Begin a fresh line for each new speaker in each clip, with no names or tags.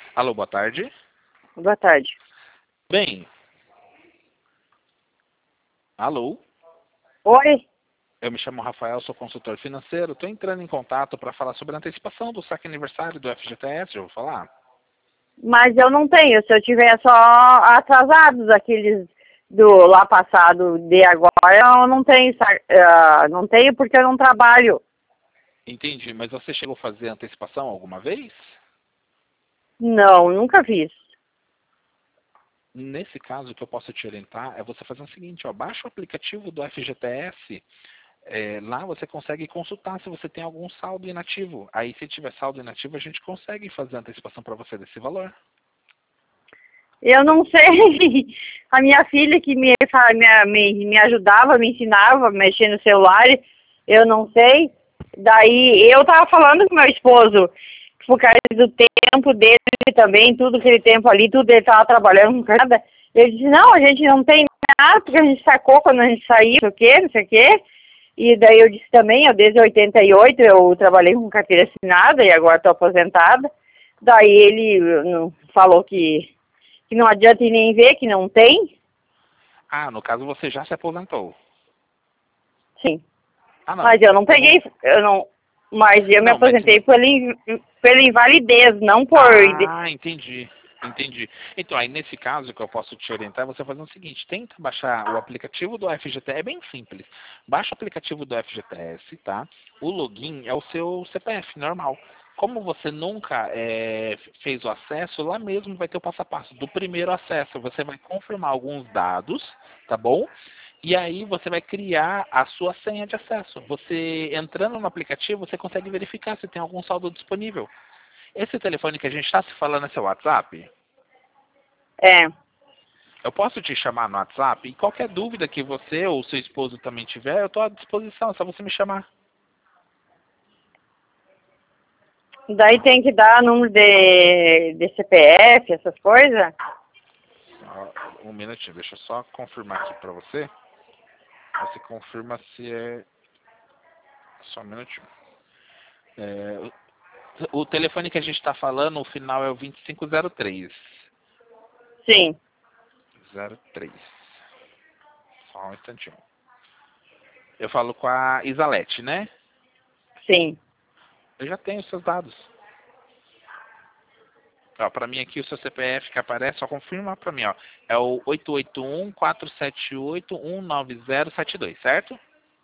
Alô, boa tarde.
Boa tarde.
Bem, alô,
Oi?
eu me chamo Rafael, sou consultor financeiro. Estou entrando em contato para falar sobre a antecipação do saque aniversário do FGTS, eu vou falar.
Mas eu não tenho. Se eu tiver só atrasados, aqueles do lá passado de agora, eu não tenho. Não tenho porque eu não trabalho.
Entendi, mas você chegou a fazer antecipação alguma vez?
Não, nunca fiz.
Nesse caso, o que eu posso te orientar é você fazer o seguinte, ó, baixa o aplicativo do FGTS, lá você consegue consultar se você tem algum saldo inativo. Aí, se tiver saldo inativo, a gente consegue fazer a antecipação para você desse valor.
Eu não sei. A minha filha que me ajudava, me ensinava a mexer no celular, eu não sei. Daí eu tava falando com meu esposo, por causa do tempo dele também, tudo aquele tempo ali, tudo ele tava trabalhando com nada. Ele disse, não, a gente não tem nada, porque a gente sacou quando a gente saiu, não sei o quê, não sei o quê. E daí eu disse também, eu desde 88 eu trabalhei com carteira assinada e agora estou aposentada. Daí ele falou que não adianta ir nem ver, que não tem.
Ah, no caso você já se aposentou.
Sim.
Ah, não.
Mas eu não
Então,
peguei, eu não. Mas eu me
não, mas
aposentei pela invalidez, não por.
ah, entendi. Entendi. Então, aí nesse caso que eu posso te orientar, você fazer o seguinte, tenta baixar o aplicativo do FGTS, é bem simples. Baixa o aplicativo do FGTS, tá? O login é o seu CPF, normal. Como você nunca fez o acesso, lá mesmo vai ter o passo a passo do primeiro acesso. Você vai confirmar alguns dados, tá bom? E aí você vai criar a sua senha de acesso. Você entrando no aplicativo, você consegue verificar se tem algum saldo disponível. Esse telefone que a gente está se falando é seu WhatsApp?
É.
Eu posso te chamar no WhatsApp? E qualquer dúvida que você ou seu esposo também tiver, eu estou à disposição, é só você me chamar.
Daí tem que dar número de CPF, essas coisas.
Um minutinho, deixa eu só confirmar aqui para você. Você confirma se é... Só um minutinho. O telefone que a gente está falando, o final é o 2503.
Sim.
03. Só um instantinho. Eu falo com a Isalete, né?
Sim.
Eu já tenho os seus dados. Ó, para mim aqui o seu CPF que aparece, só confirma para mim, ó. É o 881-478-19072, certo?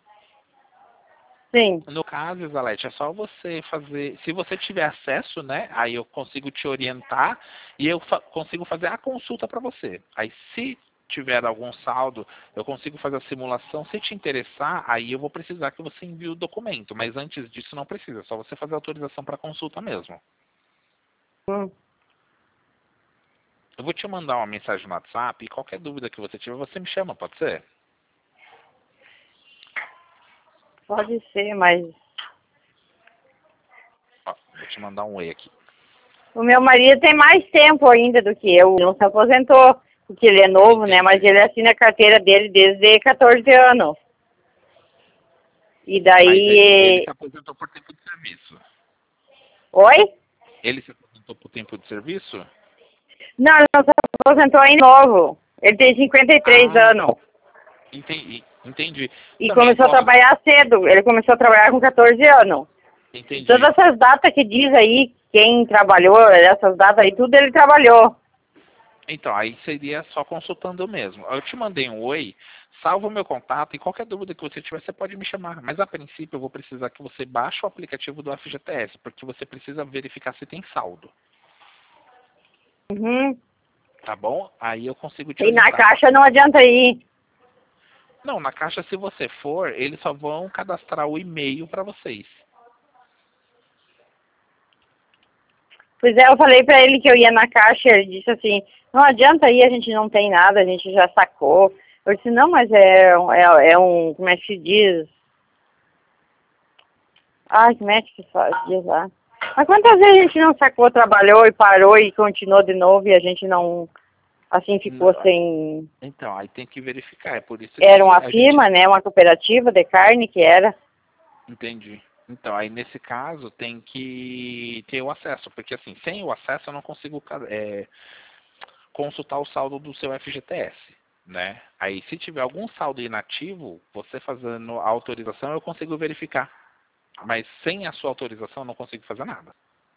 Sim.
No caso, Isalete, é só você fazer, se você tiver acesso, né, aí eu consigo te orientar e eu consigo fazer a consulta para você. Aí se tiver algum saldo, eu consigo fazer a simulação. Se te interessar, aí eu vou precisar que você envie o documento, mas antes disso não precisa, é só você fazer a autorização para consulta mesmo.
Hum.
Eu vou te mandar uma mensagem no WhatsApp e qualquer dúvida que você tiver, você me chama, pode ser?
Pode ser, mas
Ó, vou te mandar um oi aqui.
o meu marido tem mais tempo ainda do que eu. Não se aposentou, porque ele é novo, né? Mas
Entendi.
ele assina a carteira dele desde 14 anos. E
Mas ele
daí.
se aposentou por tempo de serviço.
Oi?
Ele se aposentou por tempo de serviço?
Não, ele não se aposentou ainda novo. Ele tem 53
Ah,
anos.
entendi. Entendi.
E
Também eu
começou a
posso.
trabalhar cedo. Ele começou a trabalhar com 14 anos. E
Entendi.
todas essas datas que diz aí, quem trabalhou, essas datas aí, tudo ele trabalhou.
Então, aí seria só consultando mesmo. Eu te mandei um oi, salva o meu contato e qualquer dúvida que você tiver, você pode me chamar. Mas a princípio eu vou precisar que você baixe o aplicativo do FGTS, porque você precisa verificar se tem saldo.
Uhum.
Tá bom? Aí eu consigo te
E na
orientar.
caixa não adianta ir.
Não, na caixa se você for, eles só vão cadastrar o e-mail para vocês.
Pois é, eu falei pra ele que eu ia na caixa, ele disse assim, não adianta ir, a gente não tem nada, a gente já sacou. Eu disse, não, mas é um, como é que se diz? Ai, como é que se diz lá? Mas quantas vezes a gente não sacou, trabalhou e parou e continuou de novo e a gente não, assim, ficou
Não,
sem...
então, aí tem que verificar. É por isso
Era
que
uma
a gente...
firma, né, uma cooperativa de carne que era.
Entendi. Então, aí nesse caso tem que ter o acesso, porque assim, sem o acesso eu não consigo consultar o saldo do seu FGTS, né? Aí se tiver algum saldo inativo, você fazendo a autorização eu consigo verificar. Mas sem a sua autorização eu não consigo fazer nada.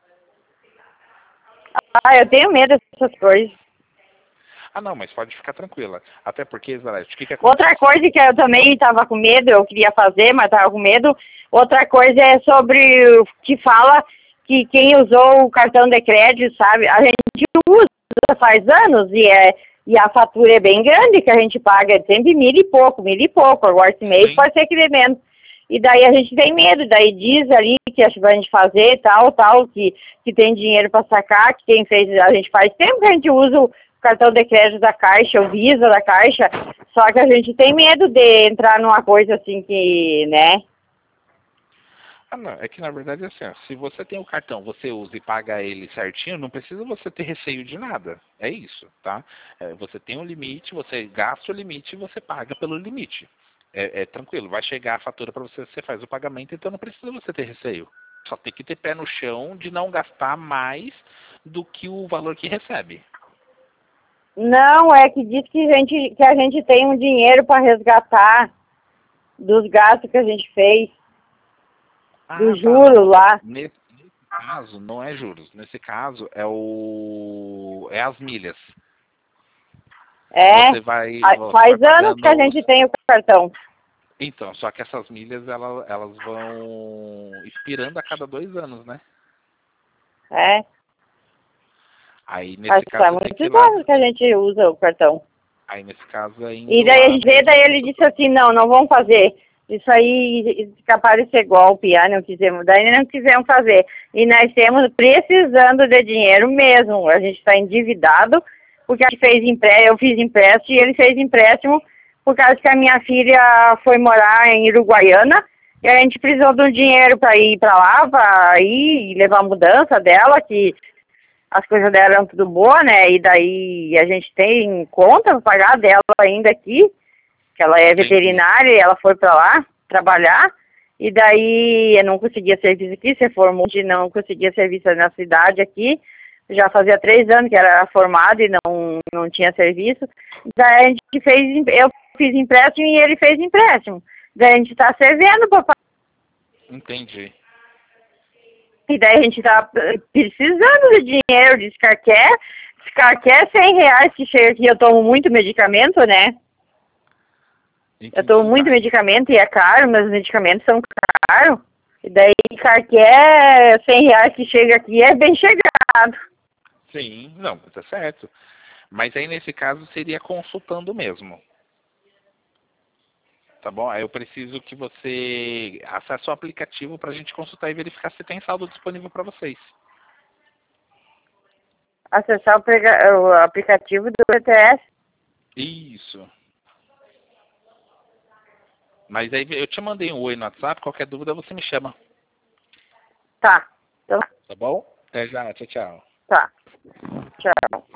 Ah, eu tenho medo dessas coisas.
Ah, não, mas pode ficar tranquila. Até porque, Zaratio, o que acontece?
Outra coisa que eu também estava com medo, eu queria fazer, mas estava com medo. Outra coisa é sobre o que fala que quem usou o cartão de crédito, sabe? A gente usa faz anos e a fatura é bem grande que a gente paga, é sempre mil e pouco. Agora esse mês
Sim.
pode ser que dê menos. E daí a gente tem medo, daí diz ali que a gente fazer tal, que tem dinheiro para sacar, que quem fez, a gente faz tempo que a gente usa o cartão de crédito da Caixa, o Visa da Caixa, só que a gente tem medo de entrar numa coisa assim que, né?
Ah, não, é que na verdade é assim, ó, se você tem o cartão, você usa e paga ele certinho, não precisa você ter receio de nada. É isso, tá? Você tem um limite, você gasta o limite e você paga pelo limite. É tranquilo, vai chegar a fatura para você, você faz o pagamento, então não precisa você ter receio. Só tem que ter pé no chão de não gastar mais do que o valor que recebe.
Não, é que diz que a gente tem um dinheiro para resgatar dos gastos que a gente fez, do juro
Não.
lá.
Nesse caso, não é juros. Nesse caso, é as milhas.
É,
Você vai
faz anos que a
pagando.
gente tem o cartão.
Então, só que essas milhas, elas vão expirando a cada 2 anos, né?
É,
Aí, nesse caso,
faz
você tem que ir
muitos
lá.
anos que a gente usa o cartão.
Aí, nesse caso, é
E
indo
daí a
lá
gente vê,
mesmo.
daí ele disse assim, não vamos fazer. Isso aí capaz de ser golpe, não quisemos, daí não quisemos fazer. E nós temos precisando de dinheiro mesmo. A gente está endividado, porque a gente fez eu fiz empréstimo e ele fez empréstimo por causa que a minha filha foi morar em Uruguaiana e a gente precisou de um dinheiro para ir para lá, para ir levar a mudança dela, que as coisas dela eram tudo boa, né? E daí a gente tem conta para pagar dela ainda aqui, que ela é veterinária e ela foi para lá trabalhar. E daí eu não conseguia serviço aqui, se formou de não conseguia serviço na cidade aqui. Já fazia 3 anos que era formada e não tinha serviço. Daí a gente eu fiz empréstimo e ele fez empréstimo. Daí a gente está servindo, papai.
Entendi.
E daí a gente está precisando de dinheiro, de Scarcare. Scarcare R$100 que chega aqui, eu tomo muito medicamento, né?
Entendi.
Eu tomo muito medicamento e é caro, meus medicamentos são caros. E daí Scarcare R$100 que chega aqui é bem chegado.
Sim, não, tá certo. Mas aí, nesse caso, seria consultando mesmo. Tá bom? Aí eu preciso que você acesse o aplicativo para a gente consultar e verificar se tem saldo disponível para vocês.
Acessar o aplicativo do BTS.
Isso. Mas aí eu te mandei um oi no WhatsApp, qualquer dúvida você me chama.
Tá. Então,
Tá bom? Até já, tchau, tchau.
tá. Tchau.